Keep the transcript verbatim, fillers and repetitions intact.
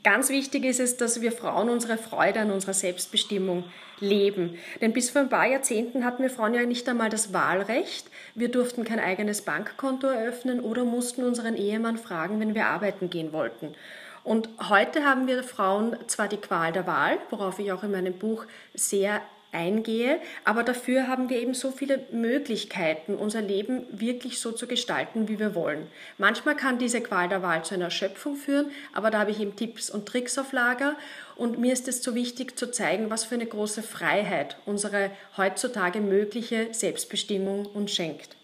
Ganz wichtig ist es, dass wir Frauen unsere Freude an unserer Selbstbestimmung leben. Denn bis vor ein paar Jahrzehnten hatten wir Frauen ja nicht einmal das Wahlrecht. Wir durften kein eigenes Bankkonto eröffnen oder mussten unseren Ehemann fragen, wenn wir arbeiten gehen wollten. Und heute haben wir Frauen zwar die Qual der Wahl, worauf ich auch in meinem Buch sehr eingehe, aber dafür haben wir eben so viele Möglichkeiten, unser Leben wirklich so zu gestalten, wie wir wollen. Manchmal kann diese Qual der Wahl zu einer Erschöpfung führen, aber da habe ich eben Tipps und Tricks auf Lager und mir ist es so wichtig zu zeigen, was für eine große Freiheit unsere heutzutage mögliche Selbstbestimmung uns schenkt.